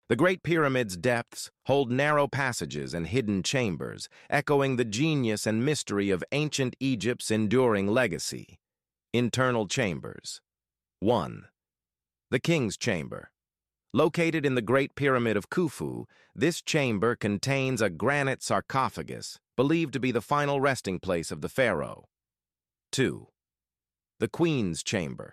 The Great Pyramid's depths hold narrow passages and hidden chambers, echoing the genius and mystery of ancient Egypt's enduring legacy. Internal chambers. 1. The King's Chamber. Located in the Great Pyramid of Khufu, this chamber contains a granite sarcophagus, believed to be the final resting place of the pharaoh. 2. The Queen's Chamber.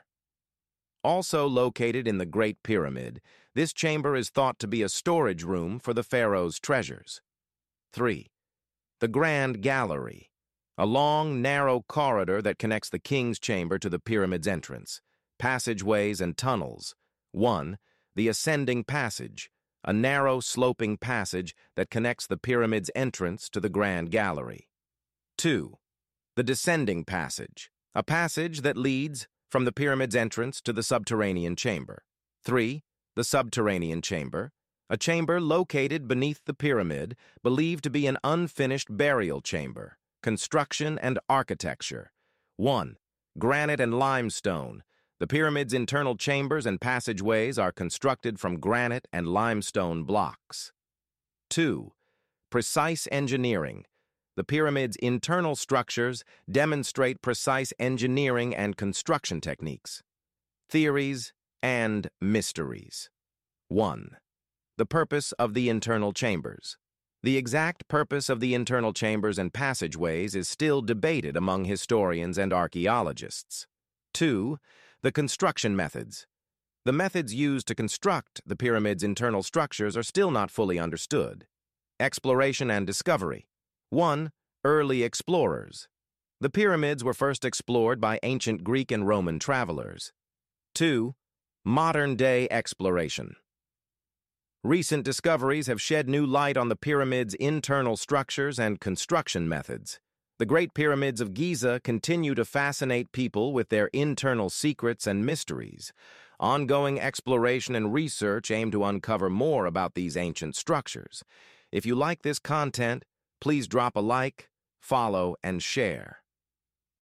Also located in the Great Pyramid, this chamber is thought to be a storage room for the pharaoh's treasures. 3. The Grand Gallery, a long, narrow corridor that connects the King's Chamber to the pyramid's entrance. Passageways and tunnels. 1. The Ascending Passage, a narrow, sloping passage that connects the pyramid's entrance to the Grand Gallery. 2. The Descending Passage, a passage that leads from the pyramid's entrance to the subterranean chamber. 3. The Subterranean Chamber, a chamber located beneath the pyramid, believed to be an unfinished burial chamber. Construction and architecture. 1. Granite and limestone. The pyramid's internal chambers and passageways are constructed from granite and limestone blocks. 2. Precise engineering. The pyramid's internal structures demonstrate precise engineering and construction techniques. Theories and mysteries. 1. The purpose of the internal chambers. The exact purpose of the internal chambers and passageways is still debated among historians and archaeologists. 2. The construction methods. The methods used to construct the pyramid's internal structures are still not fully understood. Exploration and discovery. 1. Early explorers. The pyramids were first explored by ancient Greek and Roman travelers. 2. Modern-day exploration. Recent discoveries have shed new light on the pyramid's internal structures and construction methods. The Great Pyramids of Giza continue to fascinate people with their internal secrets and mysteries. Ongoing exploration and research aim to uncover more about these ancient structures. If you like this content, please drop a like, follow, and share.